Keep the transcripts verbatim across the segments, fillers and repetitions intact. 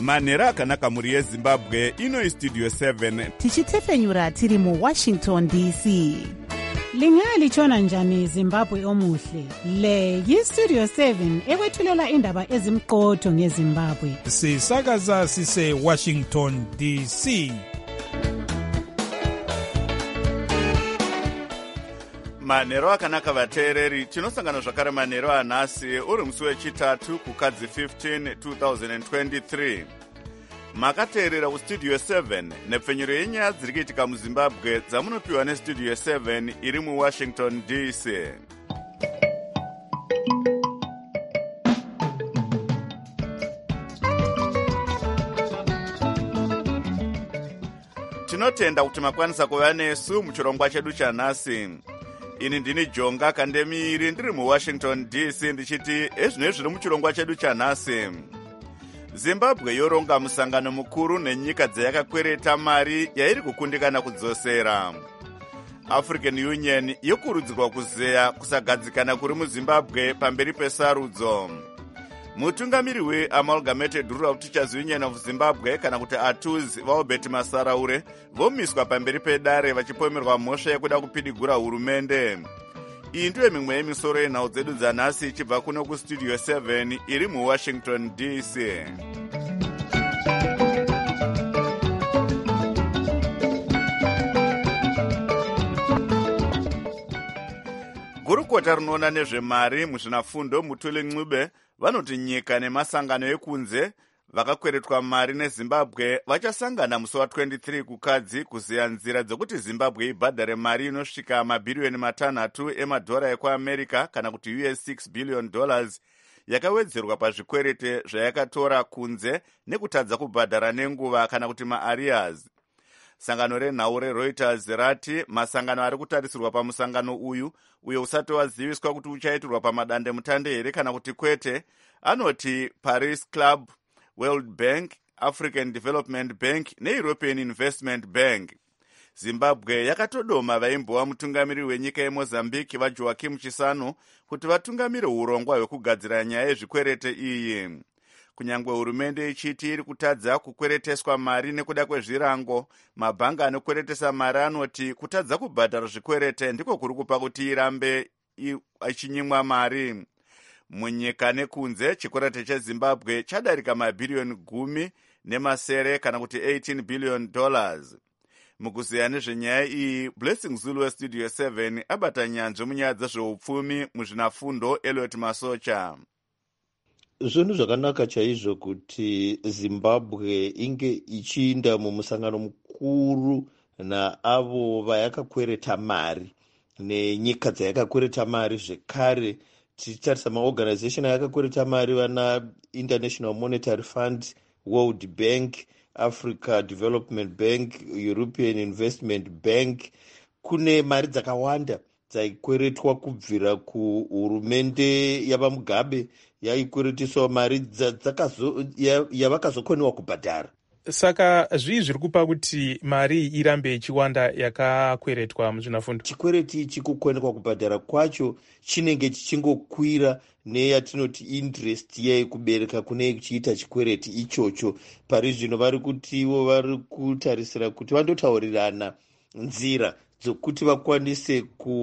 manhero akanaka mhuri yezimbabwe. Ino istudio seven tichitefenyura tiri muwashington D C. Lingalitshona njani Zimbabwe omuhle? Le yistudio seven ekwethulela indaba ezimqotho ngeZimbabwe. Sisakaza sise Washington D C. manhero akanaka vateereri, tinosangana zvakare manhero anhasi uri musi wechitatu kukadzi fifteen twenty twenty-three. Makateerera kustudio seven nepfenyuro yenyaya dziri kuitika muzimbabwe dzamunopiwa nestudio seven iri muwashington D C. Tinotenda kuti makwanisa kuva nesu muchirongwa chedu chanhasi. Ini ndini Jonga Kandemiri ndiri muwashington D C ndichiti ezvino zviri muchirongwa chedu chanhasi. Zimbabwe yoronga musangano mukuru nenyika dzayakakwereta mari yairi kukundikana kudzosera. African Union yokurudzirwa kuzeya kusagadzikana kuri muZimbabwe pamberi pesarudzo. Mutungamiri weAmalgamated Rural Teachers Union of Zimbabwe kana kuti A T U Z Albert Masaraure vomiswa pamberi pedare vachipomerwa mhosva yekuda kupidigura hurumende. Iyi ndiyo mimwe yemisoro yenhau dzedu dzanhasi ichibva kuno kustudio seven iri muwashington D C. Gurukota rinoona nezvemari muzvinafundo Mutuli Ncube vanoti nyika nemasangano ekunze vakakweretwa mari neZimbabwe vachasangana musi wa twenty-three kukadzi kuzeya nzira dzokuti Zimbabwe ibhadhare mari inosvika mabhiriyoni matanhatu emadhora ekuAmerica kana kuti U S six billion dollars yakawedzerwa pazvikwerete zvayakatora kunze nekutadza kubhadhara nenguva kana kuti maarrears. Sangano renhau reReuters rati masangano ari kutarisirwa pamusangano uyu uyo usati waziviswa kuti uchaitirwa pamadande mutande here kana kuti kwete, anoti Paris Club, World Bank, African Development Bank neEuropean Investment Bank. Zimbabwe yakatodoma vaimbova mutungamiri wenyika yeMozambique vaJoaquim Chissano kuti vatungamire urongwa hwekugadzira nyaya yezvikwerete iyi. Kunyangwe hurumende ichiti iri kutadza kukwereteswa mari nekuda kwezvirango, mabhanga anokweretesa mari anoti kutadza kubhadhara zvikwerete ndiko kuri kupa kuti irambe ichinyimwa mari. Munyika nekunze chikwerete cheZimbabwe chadarika mabhiriyoni gumi nemasere kana kuti eighteen billion dollars. Mukuzeya nezvenyaya iyi, Blessing Zulu westudio seven abata nyanzvi munyaya dzezveupfumi muzvinafundo Elliot Masocha. Zvinhu zvakanaka chaizvo kuti Zimbabwe inge ichiinda mumusangano mukuru naavo vayakakwereta mari nenyika dzayakakwereta mari. Zvekare tichitarisa maorganization ayakakwereta mari vana International Monetary Fund, World Bank, Africa Development Bank, European Investment Bank. Kune mari dzakawanda dzaikweretwa kubvira kuhurumende yapaMugabe yaikweretiswa mari yavakazokoniwa kubhadhara. Saka zvii zviri kupa kuti mari irambe ichiwanda yakakweretwa muzvinafundo? Chikwereti ichi kukoniwa kubhadhara kwacho chinenge chichingokwira neyatinoti interest yaikubereka kune kuchiita chikwereti ichocho. Pari zvino vari kutiwo vari kutarisira kuti vandotaurirana nzira dzokuti vakwanise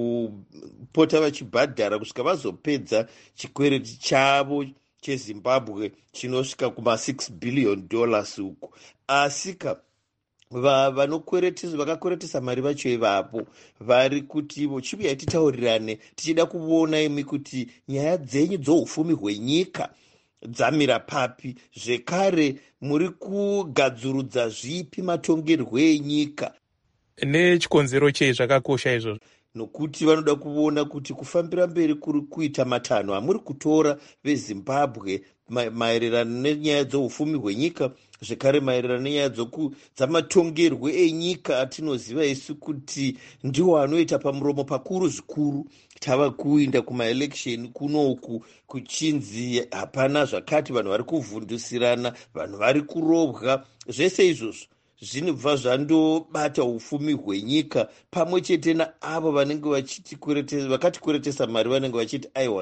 kupota vachibhadhara kusvika vazopedza chikwereti chavo cheZimbabwe chinosvika kuma six billion dollars uku. Asika vanokweretesa vakakweretesa mari vacho ivapo vari kuti ivo chibuyai titaurirane tichida kuona imi kuti nyaya dzenyu dzoufumi hwenyika dzamira papi, zvekare muri kugadzurudza zvipi matongerwo enyika. Nechikonzero chei zvakakosha izvozvo? Nokuti vanoda kuona kuti kufambira mberi kuri kuita matanho amuri kutora veZimbabwe maererano nenyaya dzoufumi hwenyika, zvekare maererano nenyaya dzamatongerwo enyika atinoziva isu kuti ndiwo anoita pamuromo pakuru zvikuru. Tava kuinda kumaelection kunoku kuchinzi hapana zvakati, vanhu vari kuvhundusirana, vanhu vari kurobwa. Zvese izvozvo zvinobva zvandobata ufumi hwenyika pamwe chete naavo vanenge vachitikweretesa vakati kweretesa mari vanenge vachiti aiwazve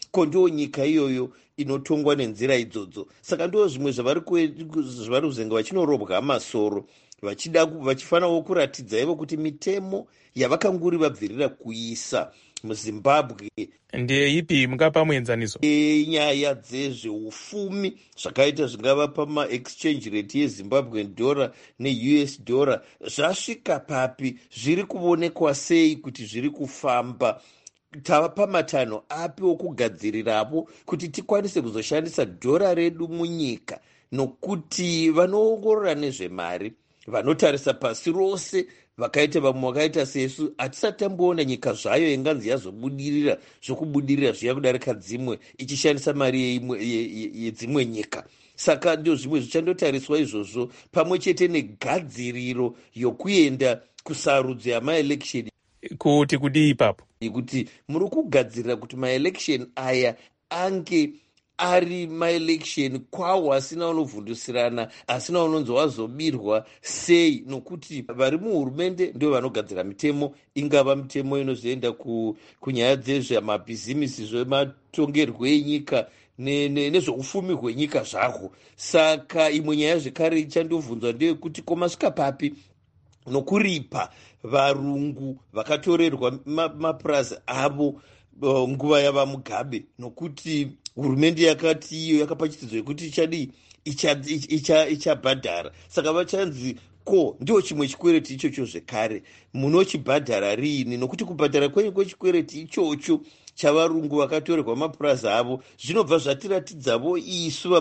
ko ndo nyika iyoyo inotongwa nenzira idzodzo. Saka ndo zvimwe zvavari kuzenga vachinorobwa masoro vachida vachifanawo kuratidza ivo kuti mitemo yavakanguri vabvirira kuisa muZimbabwe ndeipi? Mungapa muenzaniso? E, nyaya dzezveufumi zvakaita zvingava pama-exchange rate yeZimbabwean dollar ne-U S dollar zvasvika papi, zviri kuonekwa sei kuti zviri kufamba, tava pamatanho api okugadzirirapo kuti tikwanise kuzoshandisa dhora redu munyika, nokuti vanoongorora nezvemari vanotarisa pasi rose vakaita vamwe vakaita sesu hatisati tamboona nyika zvayo inganzi yazobudirira zvokubudirira zviya kudarika dzimwe ichishandisa mari yedzimwe nyika. Saka ndio zvimwe zvichandotariswa izvozvo pamwe chete negadziriro yokuenda kusarudzo yamaelection. Kuti kudi ipapo kuti muri kugadzirira kuti maelection aya ange ari maelection kwawo asina unovhundusirana, asina unonzi wazobirwa sei, nokuti vari muhurumende ndio vanogadzira mitemo, ingava mitemo inozoenda ku, kunyaya dzezvemabhizimisi zvematongerwo enyika nezveufumi hwenyika zvahwo. Saka imwe nyaya zvekare ichandobvunzwa ndeyekuti komasvika papi nokuripa varungu vakatorerwa mapurazi avo nguva yava Mugabe, nokuti hurumende yakati iyo yakapa chitidzo yekuti ichadii ichabhadhara. Saka vachanzi ko ndio chimwe chikwereti ichocho zvekare munochibhadhara riini, nokuti kubhadhara kwenyu kwechikwereti ichocho chavarungu vakatorerwa mapurazi avo zvinobva zvatiratidzavo isu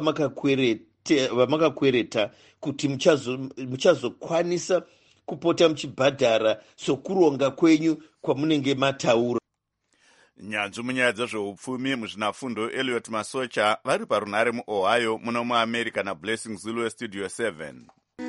vamakakwereta kuti muchazokwanisa muchazo kupota muchibhadhara sokuronga kwenyu kwamunenge mataura. Nyanzvi munyaya dzezveupfumi muzvinafundo Elliot Masocha vari parunhare muOhio muno muAmerica naBlessing Zulu weStudio seven.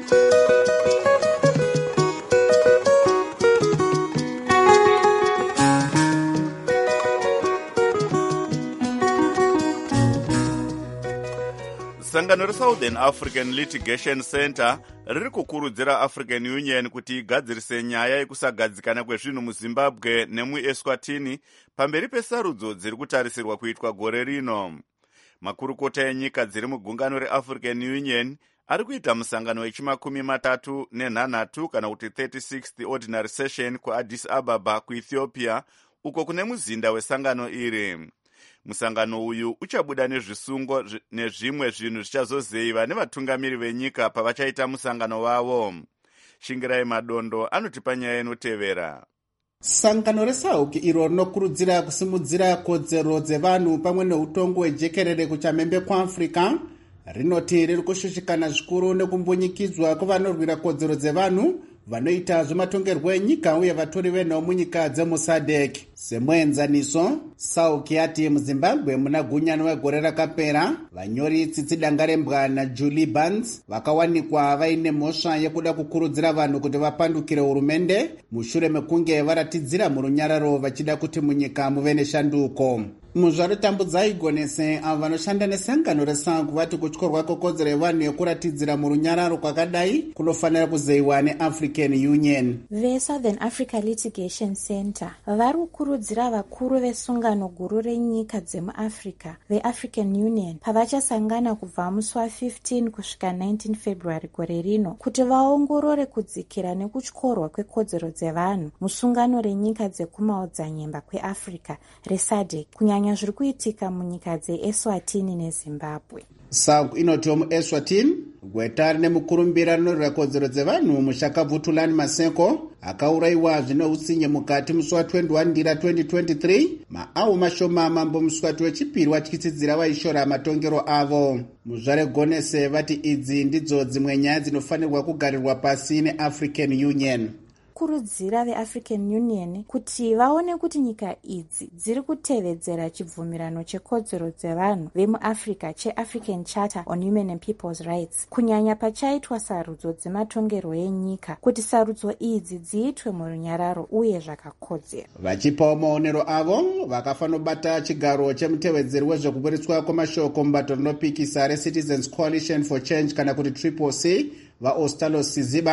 Sangano reSouthern African Litigation Center riri kukurudzira African Union kuti igadzirise nyaya yekusagadzikana kwezvinhu muZimbabwe nemuEswatini pamberi pesarudzo dziri kutarisirwa kuitwa gore rino. Makurukota enyika dziri mugungano reAfrican Union ari kuita musangano wechimakumi matatu nenhanhatu kana kuti thirty-sixth ordinary session kuAddis Ababa kuEthiopia, uko kune muzinda wesangano iri. Musangano uyu uchabuda nezvisungo nezvimwe zvinhu zvichazozeiva nevatungamiri venyika pavachaita musangano wavo. Shingirai Madondo anotipa nyaya inotevera. Sangano reSAUK iro rinokurudzira kusimudzira kodzero dzevanhu pamwe neutongo hwejekerere kuchamhembe kwaAfrica rinoti riri kushushikana zvikuru nekumbunyikidzwa kwavanorwira kodzero dzevanhu vanoita zvematongerwo enyika uye vatori venhau munyika dzemuSADC. Semuenzaniso, SAUK yati muZimbabwe muna gunyano wegore rakapera vanyori Tsitsidanga naJulie Burns vakawanikwa vaine mhosva yekuda kukurudzira vanhu kuti vapandukire hurumende mushure mekunge varatidzira murunyararo vachida kuti munyika muve neshanduko. Muzvaro Tambudzai Gonese avo vanoshanda nesangano reSAUK vati kutyorwa kokodzero yevanhu yekuratidzira murunyararo kwakadai kunofanira kuzeyiwa neAfrican Union. VeSouthern Africa Litigation Center vari kukurudzira vakuru vesungano guru renyika dzemuAfrica veAfrican Union pavachasangana kubva musi wa15 kusvika nineteen February gore rino kuti vaongorore kudzikira nekutyorwa kwekodzero dzevanhu musungano renyika dzekumaodzanyemba kweAfrica reSADC kunyanya zviri kuitika munyika dzeEswatini neZimbabwe. SAUK inotiwo muEswatini gweta rine mukurumbira rinorwira kodzero dzevanhu muShakabvutulani Maseko akaurayiwa zvine utsinye mukati musi wa21 ndira twenty twenty-three maawo mashoma mambo muswati wechipiri watyisidzira vaishora matongero avo. Muzvare Gonese vati idzi ndidzo dzimwe nyaya dzinofanirwa kugarirwa pasi neAfrican Union. Kurudzira veAfrican Union kuti vaone kuti nyika idzi dziri kutevedzera chibvumirano chekodzero dzevanhu vemuAfrica cheAfrican Charter on Human and People's Rights kunyanya pachaitwa sarudzo dzematongerwo enyika kuti sarudzo idzi dziitwe murunyararo uye zvakakodzera. Vachipawo maonero avo vakafanobata chigaro chemutevedzeri wezvekuburitswa kwamashoko mubato rinopikisa reCitizens Coalition for Change kana kuti Triple C vaOstalo Siziba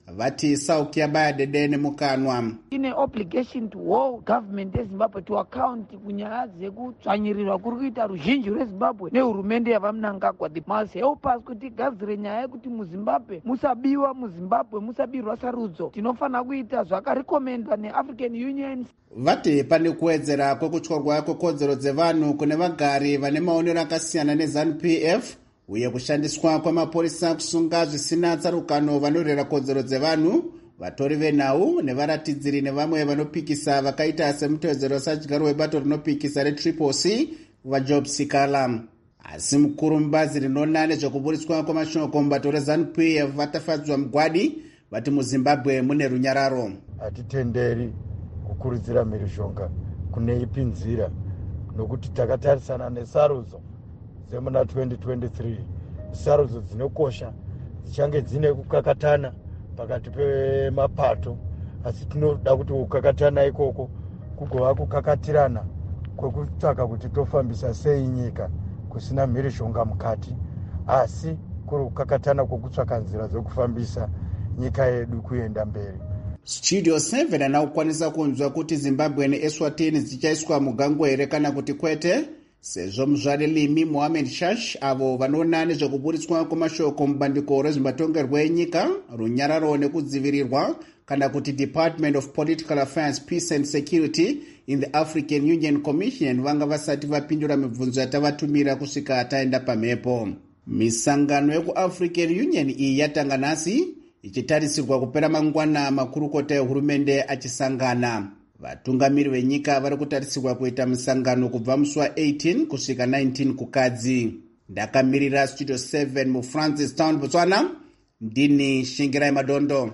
vati Sauki Abayadede mukanwa. Ine obligation to all government yeZimbabwe to account kunyaya dzekutsvanyirirwa kuri kuita ruzhinji rweZimbabwe nehurumende yavaMnangagwa. They must help us kuti gadzire nyaya yekuti muZimbabwe musabiwa, muZimbabwe musabirwa sarudzo. Tinofana kuita zvakarekomendwa neAfrican Union. Vati pane kuwedzera kwekutyorwa kwekodzero dzevanhu kune vagari vane maonero akasiyana neZANU-P F uye kushandiswa kwamapurisa kusunga zvisina tsarukano vanorera kodzero dzevanhu, vatori venhau nevaratidziri nevamwe vanopikisa vakaita semutevedzero wesadyaro webato rinopikisa reTriple C vaJob Sikala. Asi mukuru mubazi rinoona nezvekuburiswa kwamashoko mubato reZANU-P F vatafadzwa mugwadi vati muZimbabwe mune runyararo. Hatitenderi kukurudzira mhirizhonga kune ipi nzira nokuti takatarisana nesarudzo dzemuna twenty twenty-three, sarudzo dzinokosha dzichange dzine kukakatana pakati pemapato, asi tinoda kuti kukakatana ikoko kugova kukakatirana kwekutsvaka kuti tofambisa sei nyika kusina mhirizhonga mukati, asi kuri kukakatana kwekutsvaka nzira dzokufambisa nyika yedu kuenda mberi. Studio seven anakukwanisa kunzwa kuti Zimbabwe neEswatini dzichaiswa mugango here kana kuti kwete, sezvo muzvarelimi Mohamed Shash avo vanoona nezvekuburiswa kwamashoko mubandiko rezvematongerwo enyika, runyararo nekudzivirirwa kana kuti Department of Political Affairs, Peace and Security in the African Union Commission vanga vasati vapindura mibvunzo yatavatumira kusvika taenda pamhepo. Misangano yekuAfrican Union iyi yatanga nhasi ichitarisirwa kupera mangwana makurukota ehurumende achisangana. Vatungamiri venyika vari kutarisirwa kuita misangano kubva musi wa-eighteen kusvika nineteen kukadzi. Ndakamirira Studio seven muFrancis Town, Botswana. Ndini Shingirai Madondo.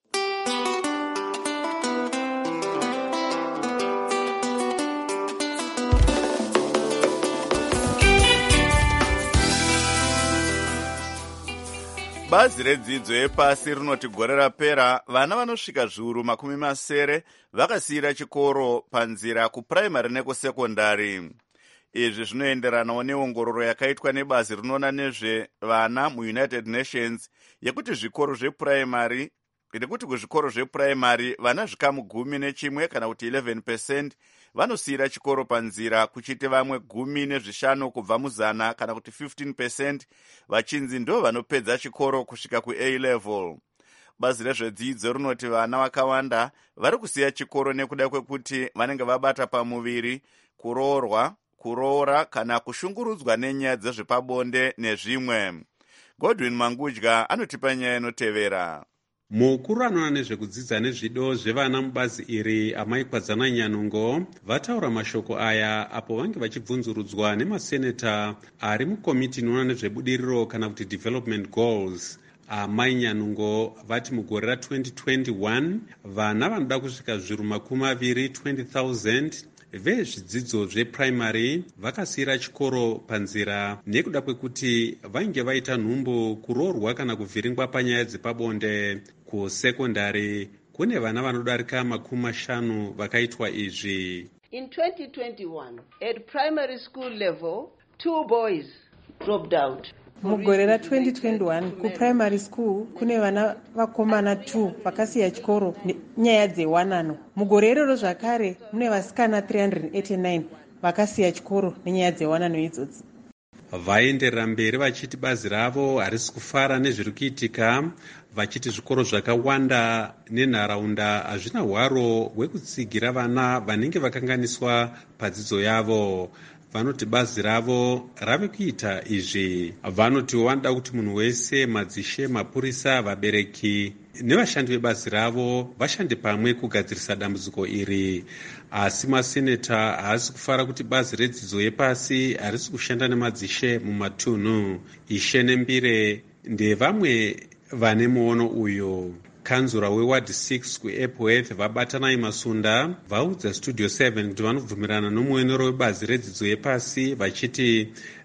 Bazi redzidzo yepasi rinoti gore rapera vana vanosvika zviuru makumi masere vakasiyira chikoro panzira kupuraimari nekusekondari. Izvi zvinoenderanawo neongororo yakaitwa nebazi rinoona nezvevana muUnited Nations yekuti zvikoro zvepuraimari ndekuti kuzvikoro zvepuraimari vana zvikamu gumi nechimwe kana kuti eleven percent vanosiyira chikoro panzira, kuchiti vamwe gumi nezvishanu kubva muzana kana kuti fifteen percent vachinzi ndo vanopedza chikoro kusvika kuA level. Bazi rezvedzidzo rinoti vana vakawanda vari kusiya chikoro nekuda kwekuti vanenge vabata pamuviri, kuroorwa, kuroora kana kushungurudzwa nenyaya dzezvepabonde nezvimwe. Godwin Mangudya anotipa nyaya inotevera. Mukuru anoona nezvekudzidza nezvido zvevana mubazi iri, Amai Kwadzana Nyanungo, vataura mashoko aya apo vange vachibvunzurudzwa nemaseneta ari mukomiti inoona nezvebudiriro kana kuti development goals. Amai Nyanungo vati mugore ra-twenty twenty-one vana vanoda kusvika zviuru makumi maviri twenty thousand vezvidzidzo zvepuraimari vakasiyira chikoro panzira nekuda kwekuti vainge vaita nhumbu, kuroorwa kana kuvhiringwa panyaya dzepabonde. Kusekondari kune vana vanodarika makumi mashanu vakaitwa izvi. In twenty twenty-one, at primary school level, two boys dropped out. Mugore ra-twenty twenty-one kuprimary school kune vana vakomana two vakasiya chikoro nyaya dzewanano. Mugore iroro zvakare mune vasikana three hundred eighty-nine vakasiya chikoro nenyaya dzewanano idzodzi. Vaenderera mberi vachiti bazi ravo harisi kufara nezviri kuitika, vachiti zvikoro zvakawanda nenharaunda hazvina hwaro hwekutsigira vana vanenge vakanganiswa padzidzo yavo. Vanoti bazi ravo rave kuita izvi. Vanoti vanoda kuti munhu wese, madzishe, mapurisa, vabereki nevashandi vebazi ravo vashande pamwe kugadzirisa dambudziko iri. Asi maseneta haasi kufara kuti bazi redzidzo yepasi harisi kushanda nemadzishe mumatunhu. Ishe Nembire ndevamwe vane muono uyo. Kanzura weward six kuEpworth vabatanai Masunda vaudza Studio seven kuti vanobvumirana nomuenero webazi redzidzo yepasi vachiti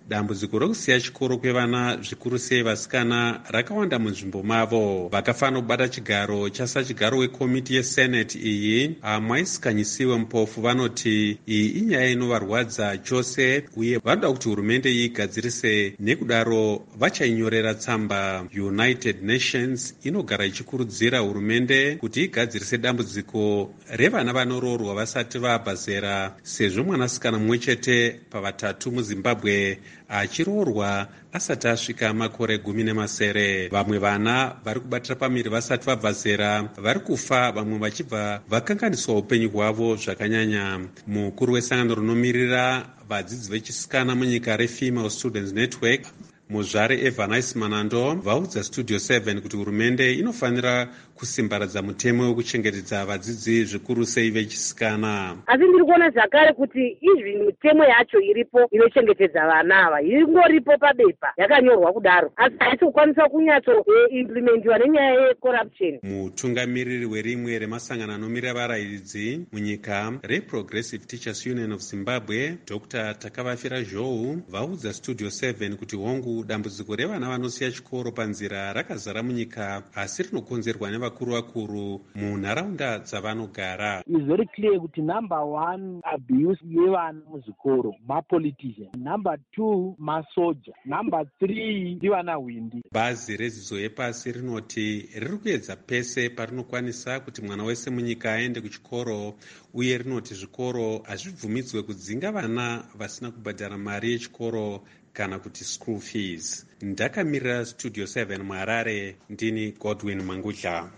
dambudziko rokusiya chikoro kwevana zvikuru sei vasikana rakawanda munzvimbo mavo. Vakafanira kubata chigaro chasachigaro wekomiti yeseneti iyi Mwaisikanyisiwe Mpofu vanoti iyi inyaya inovarwadza chose uye vanoda kuti hurumende igadzirise, nekudaro vachainyorera tsamba. United Nations inogara ichikurudzira hurumende kuti igadzirise dambudziko revana vanoroorwa vasati vabva zera, sezvo mwanasikana mumwe chete pavatatu muZimbabwe achiroorwa asati asvika makore gumi nemasere. Vamwe vana vari kubatira pamiri vasati vabva zera vari kufa, vamwe vachibva vakanganiswa upenyu hwavo zvakanyanya. Mukuru wesangano rinomirira vadzidzi vechisikana munyika reFemale Students Network, muzvare Evanice Manando, vaudza Studio seven kuti hurumende inofanira kusimbaradza mutemo wekuchengetedza vadzidzi zvikuru sei vechisikana. Asi ndiri kuona zvakare kuti izvi mitemo yacho iripo inochengetedza vana ava ingoripo pabepa yakanyorwa kudaro, asi haisi kukwanisa kunyatso implementiwa nenyaya yecorruption. Mutungamiriri werimwe remasangano anomirira varairidzi munyika reProgressive Teachers Union of Zimbabwe, Doctor Takavafira Zhou, vaudza Studio seven kuti hongu dambudziko revana vanosiya chikoro panzira rakazara munyika, asi rinokonzerwa neva vakuru vakuru munharaunda dzavanogara. It's very clear kuti number one abuse yevana muzvikoro mapolitician, number two masoja, number three ndivana hwindi. Bazi redzidzo yepasi rinoti riri kuedza pese parinokwanisa kuti mwana wese munyika aende kuchikoro, uye rinoti zvikoro hazvibvumidzwe kudzinga vana vasina kubhadhara mari yechikoro kana kuti school fees. Ndakamirira Studio seven muHarare, ndini Godwin Mangudla.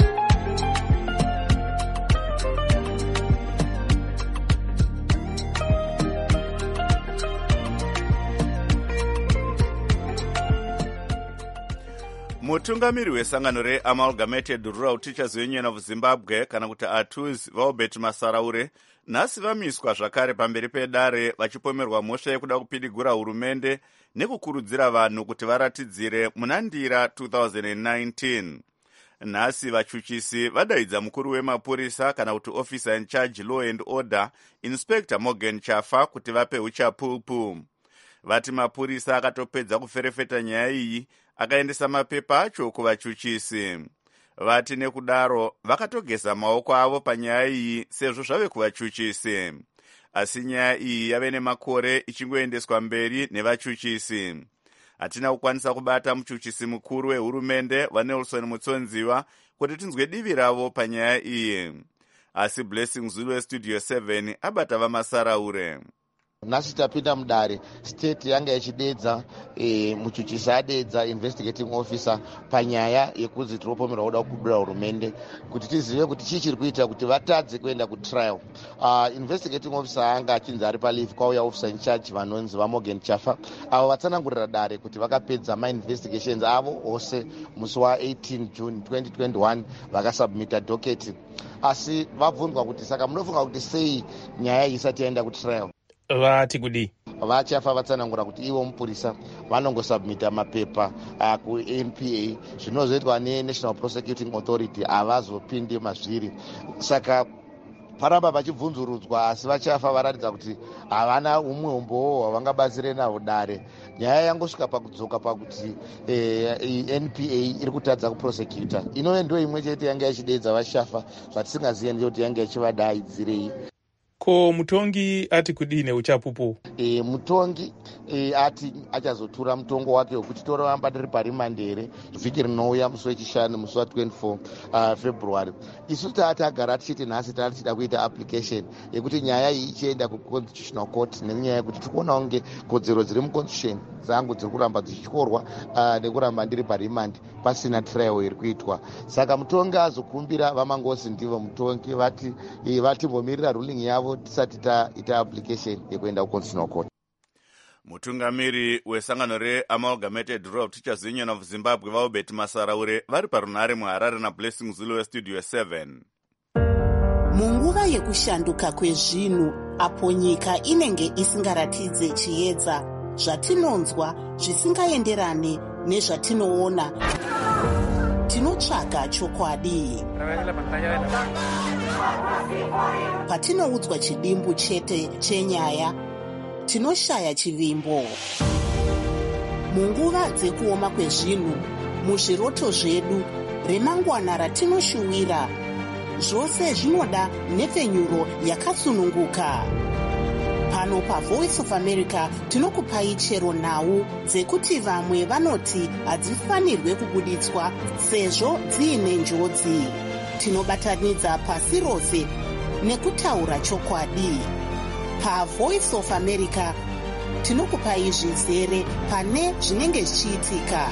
Mutungamiri wesangano reAmalgamated Rural Teachers Union of Zimbabwe kana kuti A T U Z Vaubert Masaraure nhasi vamiswa zvakare pamberi pedare vachipomerwa mhosva yekuda kupidigura hurumende nekukurudzira vanhu kuti varatidzire munandira two thousand nineteen. Nhasi vachuchisi vadaidza mukuru wemapurisa kana kuti officer in charge law and order Inspector Morgan Chafa kuti vape uchapupu. Vati mapurisa akatopedza kuferefeta nyaya iyi akaendesa mapepa acho kuvachuchisi. Vati nekudaro vakatogeza maoko avo panyaya iyi sezvo zvave kuvachuchisi. Asi nyaya iyi yave nemakore ichingoendeswa mberi nevachuchisi. Hatina kukwanisa kubata muchuchisi mukuru wehurumende vaNelson Mutsonziwa kuti tinzwe divi ravo panyaya iyi. Asi Blessing Zulu weStudio seven abata vaMasaraure. Nhasi tapinda mudare state yanga ichidedza e, muchuchisi adedza investigating officer panyaya yekuzi tinopomerwa kuda kubira hurumende kuti tizive kuti chii chiri kuita kuti vatadze kuenda kutrial. Uh, investigating officer anga achinzi ari paleave kwauya officer in charge vanonzi vaMorgan Chafa avo vatsanangurira dare kuti vakapedza mainvestigations avo ose musi wa18 June twenty twenty-one vakasubmita docket, asi vabvunzwa kuti saka munofunga kuti sei nyaya isati yaenda kutrial. Vati kudi vachafa vatsanangura kuti ivo mupurisa vanongosubmita mapepa uh, kuN P A zvinozoitwa neNational Prosecuting Authority havazopindi mazviri. Saka paramba vachibvunzurudzwa asi vachafa varatidza kuti havana umwombo hwavangabatsire nahwo dare. Nyaya yangosvika pakudzoka pakuti eh, N P A iri kutadza kuprosecutor. Inove ndo imwe chete yanga ichidedza vachafa zvatisingazivi ndiyoti yanga ichivadaidzirei. Ko mutongi ati kudine uchapupu? E, mutongi e, ati achazotura mutongo wake wekuti toramba tiri parimandere vhiki rinouya musi wechishanu musi wa24 uh, February. Isu taati agara tichiti nhasi tari tichida kuita application yekuti nyaya iyi ichienda kuconstitutional court nenyaya yekuti tikuona kunge kodzero dziri muconstitution dzangu dziri kuramba dzichityorwa uh, nekuramba ndiri parimandi pasina trial iri kuitwa. Saka mutongi azokumbira vamangosi ndivo mutongi vati e, vatimbomirira ruling yavo tisati taita application yekuenda kuconstitutional court. Mutungamiri wesangano reAmalgamated Rural Teachers Union of Zimbabwe Vaubert Masaraure vari parunare muHarare naBlessing Zulu weStudio seven. Munguva yekushanduka kwezvinhu apo nyika inenge isingaratidze chiedza, zvatinonzwa zvisingaenderane nezvatinoona, tinotsvaga chokwadi. Patinoudzwa chidimbu chete chenyaya, tinoshaya chivimbo. munguva dzekuoma kwezvinhu, muzviroto zvedu, remangwana ratinoshuwira. Zvose zvinoda nhepfenyuro yakasununguka. Pano paVoice of America tinokupai chero nhau dzekuti vamwe vanoti hadzifanirwe kubuditswa sezvo dziine njodzi. Tinobatanidza pasi rose nekutaura chokwadi. PaVoice of America tinokupai zvizere pane zvinenge zvichiitika.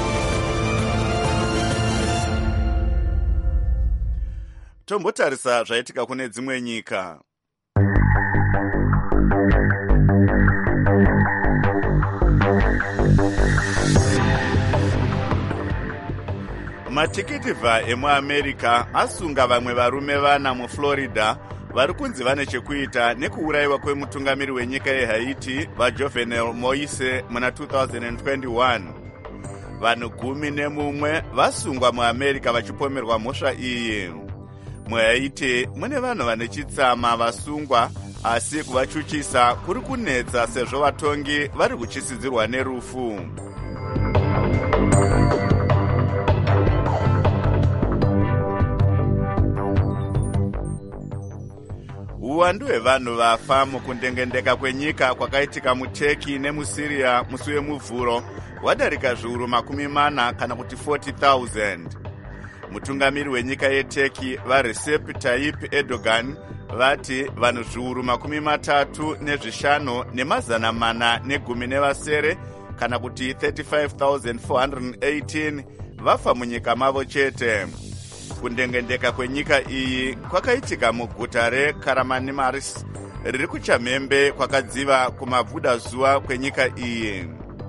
Tombotarisa zvaitika kune dzimwe nyika. Matikitibva emuAmerica asunga vamwe varume vana muFlorida vari kunzi vane chekuita nekuurayiwa kwemutungamiri wenyika yeHaiti vaJovenel Moise muna two thousand twenty-one. Vanhu gumi nemumwe vasungwa muAmerica vachipomerwa mhosva iyi. MuHaiti mune vanhu vane chitsama vasungwa, asi kuvachuchisa kuri kunetsa sezvo vatongi vari kuchisidzirwa nerufu. Uwandu hwevanhu vafa mukundengendeka kwenyika kwakaitika muTurkey nemuSyria musi wemuvhuro wadarika zviuru makumi mana kana kuti forty thousand. Mutungamiri wenyika yeTurkey vaRecep Tayyip Erdogan vati vanhu zviuru makumi matatu nezvishanu nemazana mana negumi nevasere kana kuti thirty-five thousand four hundred eighteen vafa munyika mavo chete. Kundengendeka kwenyika iyi kwakaitika muguta reKaramanimaris riri kuchamhembe kwakadziva kumabvuda zuva kwenyika iyi.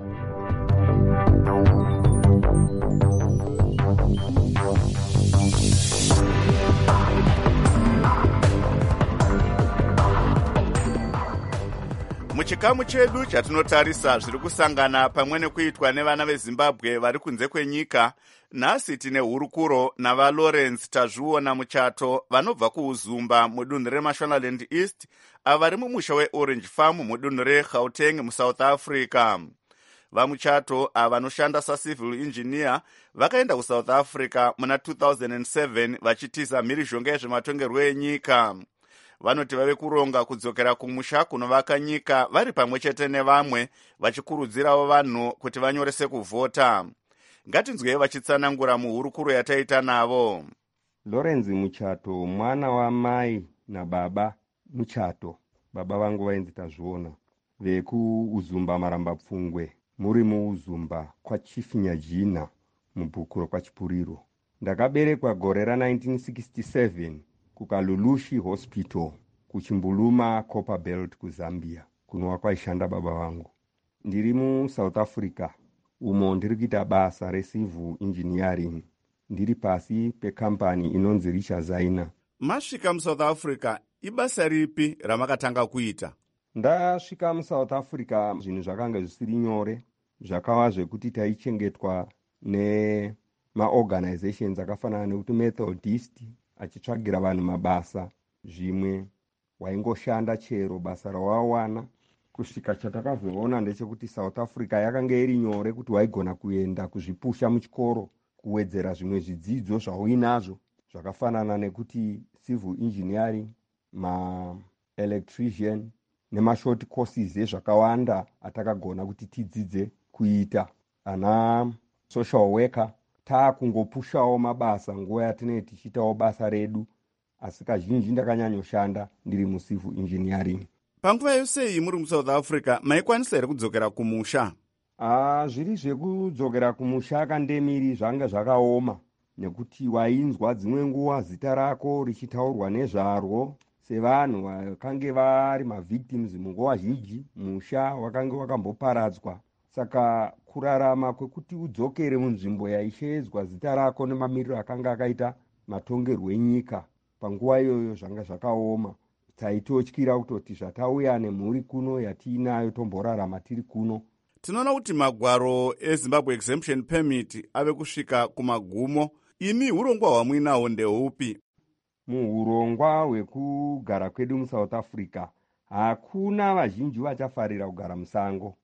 Muchikamu chedu chatinotarisa zviri kusangana pamwe nekuitwa nevana veZimbabwe vari kunze kwenyika, nhasi tine hurukuro navaLawrence tazviona muchato vanobva kuUzumba mudunhu reMashonaland East avari mumusha weOrange Farm mudunhu reGauteng muSouth Africa. Vamuchato ava vanoshanda sacivil engineer vakaenda kuSouth Africa muna two thousand seven vachitiza mhirizhonga yezvematongerwo enyika. Vanoti vave kuronga kudzokera kumusha kunovaka nyika vari pamwe chete nevamwe vachikurudzirawo vanhu kuti vanyorese kuvhota. Ngatinzwei vachitsanangura muhurukuro yataita navo. Lawrence Muchato mwana wamai nababa Muchato, baba vangu vainzi tazviona, vekuUzumba Marambapfungwe, muri muUzumba kwaChifinyajina mubhukuro kwaChipuriro. Ndakaberekwa gore ra nineteen sixty-seven kukaLulushi Hospital kuchimbuluma Copperbelt kuZambia kunova kwaishanda baba vangu. Ndiri muSouth Africa umo ndiri kuita basa recivil engineering ndiri pasi pekampani inonzi Richard Zaina. Masvika muSouth Africa ibasa ripi ramakatanga kuita? Ndasvika muSouth Africa zvinhu zvakanga zvisiri nyore, zvakava zvekuti taichengetwa nemaorganizations akafanana nekuti Methodist achitsvagira vanhu mabasa, zvimwe waingoshanda chero basa rawawana. Kusvika chatakazoona ndechekuti South Africa yakanga iri nyore kuti waigona kuenda kuzvipusha muchikoro kuwedzera zvimwe zvidzidzo zvauinazvo zvakafanana nekuti civil engineering, ma electrician nemashort courses ezvakawanda atakagona kuti tidzidze kuita. Ana social worker taakungopushawo mabasa nguva yatinenge tichiitawo basa redu, asi kazhinji ndakanyanyoshanda ndiri mucivil engineering. Panguva yose iyi muri muSouth Africa maikwanisa here kudzokera kumusha? Ah, zviri zvekudzokera kumusha kandemiri zvanga zvakaoma, nekuti wainzwa dzimwe nguva zita rako richitaurwa nezvarwo sevanhu vakange vari mavictims munguva zhinji, musha wakange wakamboparadzwa. Saka kurarama kwekuti udzokere munzvimbo yaishedzwa zita rako nemamiriro akanga akaita matongerwo enyika panguva iyoyo zvanga zvakaoma. Taitotyira kutoti zvatauya nemhuri kuno yatiinayo tomborarama tiri kuno. Tinoona kuti magwaro eZimbabwe Exemption Permit ave kusvika kumagumo. Imi urongwa hwamuinawo ndehupi? Muurongwa hwekugara kwedu muSouth Africa hakuna vazhinji vachafarira kugara musango.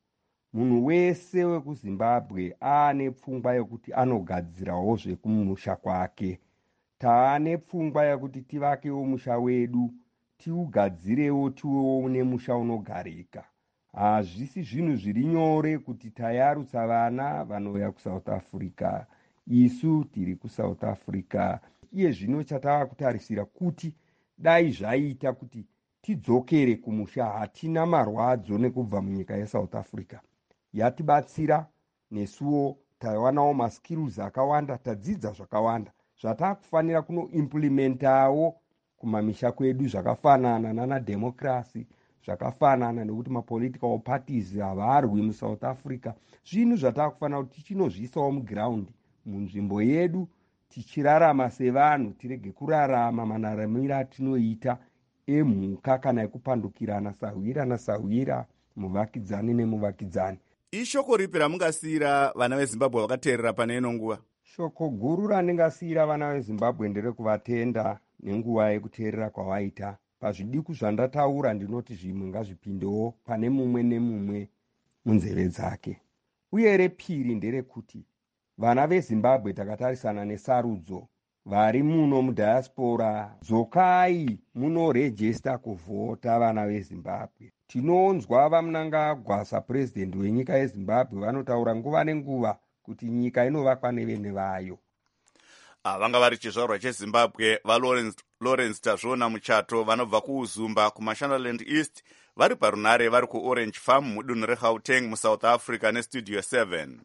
munhu wese wekuzimbabwe aane pfungwa yekuti anogadzirawo zvekumusha kwake. Taane pfungwa yekuti tivakewo musha wedu, tiugadzirewo tiwewo nemusha unogarika. Hazvisi zvinhu zviri nyore kuti tayarutsa vana vanouya kuSouth Africa. Isu tiri kuSouth Africa. Iye zvino chatava kutarisira kuti dai zvaita kuti tidzokere kumusha, hatina marwadzo nekubva munyika yeSouth Africa. Yatibatsira nesuwo tawanawo maskills akawanda, tadzidza zvakawanda zvatakufanira kunoimplementawo kumamisha kwedu, zvakafanana nana democracy, zvakafanana nekuti mapolitical parties havarwi muSouth Africa. Zvinhu zvatakufanira kuti tichinozviisawo muground munzvimbo yedu, tichirarama sevanhu, tirege kurarama manaramiro atinoita emhuka kana ekupandukirana sahwira nasahwira, muvakidzani nemuvakidzani. Ishoko ripi ramungasiyira vana veZimbabwe vakateerera pane ino nguva? Shoko guru randingasiyira vana veZimbabwe nderekuvatenda nenguva yekuteerera kwavaita. Pazvidiku zvandataura ndinoti zvimwe ngazvipindewo pane mumwe nemumwe munzeve dzake. Uye repiri nderekuti vana veZimbabwe takatarisana nesarudzo vari muno mudiaspora, dzokai munorejista kuvhota vana veZimbabwe. Tinonzwa vaMnangagwa sapresident wenyika yeZimbabwe vanotaura nguva nenguva kuti nyika inovakwa nevene vayo. Vanga vari chizvarwa cheZimbabwe vaLawrence Tazona Muchato vanobva kuUzumba kuMashonaland East, vari parunare vari kuOrange Farm mudunhu reGauteng muSouth Africa neStudio seven.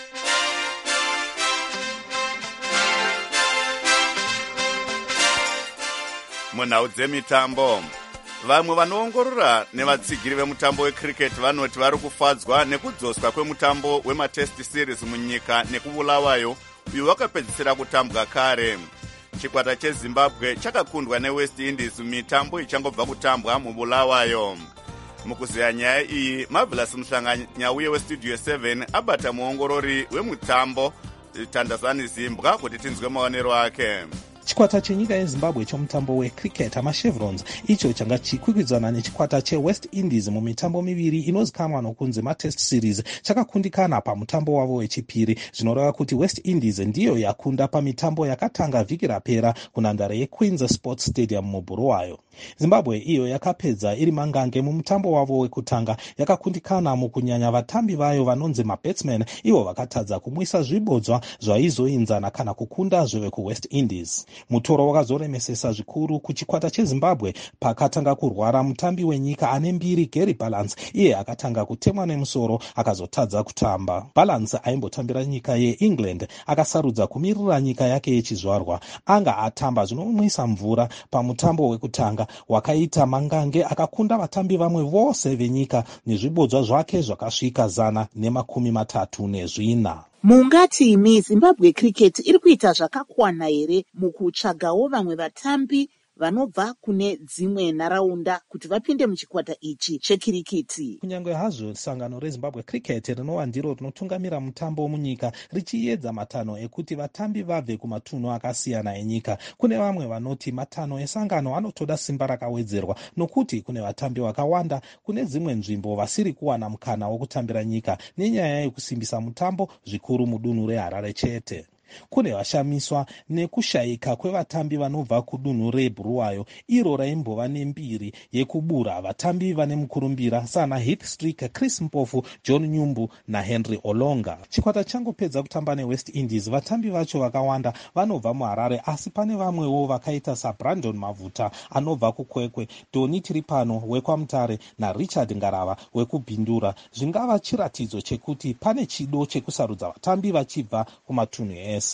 Munhau dzemitambo, vamwe vanoongorora nevatsigiri vemutambo wecricket vanoti vari kufadzwa nekudzoswa kwemutambo wematest series munyika nekubulawayo uyo wakapedzisira kutambwa kare. Chikwata cheZimbabwe chakakundwa neWest Indies mitambo ichangobva kutambwa mubulawayo. Mukuziya nyaya iyi, Marvelous Mhlanganya uye weStudio seven abata muongorori wemutambo Tandazani Zimbwa kuti tinzwe maonero ake. Chikwata chenyika yeZimbabwe chomutambo wecricket amachevrons icho changa chikwikwidzana nechikwata cheWest Indies mumitambo miviri inozikanwa nokunzi matest series chakakundikana pamutambo wavo wechipiri, zvinoreva kuti West Indies ndiyo yakunda pamitambo yakatanga vhiki rapera kunhandare yeQueen's Sports Stadium mubhuluwayo. Zimbabwe iyo yakapedza iri mangange mumutambo wavo wekutanga, yakakundikana mukunyanya vatambi vayo vanonzi mabatsmen, ivo vakatadza kumwisa zvibodzwa zvaizoinzana kana kukunda zvevekuWest Indies. Mutoro wakazoremesesa zvikuru kuchikwata cheZimbabwe pakatanga kurwara mutambi wenyika ane mbiri Gary Balance, iye akatanga kutemwa nemusoro akazotadza kutamba. Balance aimbotambira nyika yeEngland akasarudza kumirira nyika yake yechizvarwa. Anga atamba zvinomwisa mvura pamutambo wekutanga wakaita mangange, akakunda vatambi vamwe vose venyika nezvibodzwa zvake zvakasvika zana nemakumi matatu nezvina. Mungati imi Zimbabwe Cricket iri kuita zvakakwana here mukutsvagawo vamwe vatambi vanobva kune dzimwe nharaunda kuti vapinde muchikwata ichi chekirikiti? Kunyange hazvo sangano reZimbabwe Cricket rinova ndiro rinotungamira mutambo munyika richiedza matanho ekuti vatambi vabve kumatunhu akasiyana enyika, kune vamwe vanoti matanho esangano anotoda simba rakawedzerwa nokuti kune vatambi vakawanda kune dzimwe nzvimbo vasiri kuwana mukana wokutambira nyika nenyaya yekusimbisa mutambo zvikuru mudunhu reHarare chete. Kune vashamiswa nekushayika kwevatambi vanobva kudunhu rebhuluwayo, iro raimbova nembiri yekubura vatambi vane mukurumbira sana Heath Streak, Chris Mpofu, John Nyumbu naHenry Olonga. Chikwata changopedza kutamba neWest Indies, vatambi vacho vakawanda vanobva muHarare, asi pane vamwewo vakaita saBrandon Mavuta anobva kuKwekwe, Doni Tiripano wekwamutare naRichard Ngarava wekubhindura. Zvingava chiratidzo chekuti pane chido chekusarudza vatambi vachibva kumatunhu ese.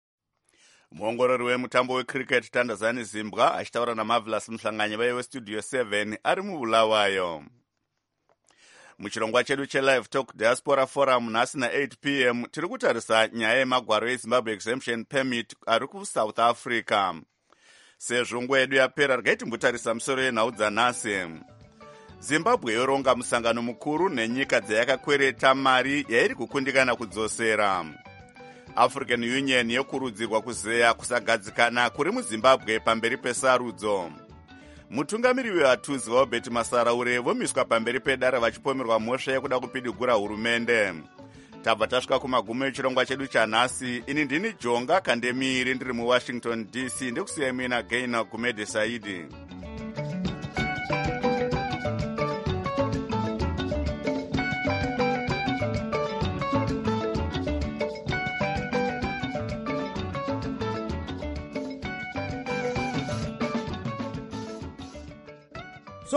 Muongorori wemutambo wecricket Tandazani Zimbwa achitaura naMarvelous Mhlanganya weStudio seven ari mubulawayo. Muchirongwa chedu cheLive Talk Diaspora Forum nhasi na eight p m tiri kutarisa nyaya yemagwaro eZimbabwe Exemption Permit ari kuSouth Africa. Sezvo nguva yedu yapera regai timbotarisa musoro yenhau dzanhasi. Zimbabwe yoronga musangano mukuru nenyika dzayakakwereta mari yairi kukundikana kudzosera. African Union yokurudzirwa kuzeya kusagadzikana kuri muZimbabwe pamberi pesarudzo. mutungamiri wevatuzi vaubeti masaraure vomiswa pamberi pedare vachipomerwa mhosva yekuda kupidigura hurumende. tabva tasvika kumagumo echirongwa chedu chanhasi. ini ndini jonga kandemiri ndiri muwashington D C, ndikusiyai muina gaina kumedhe saidi.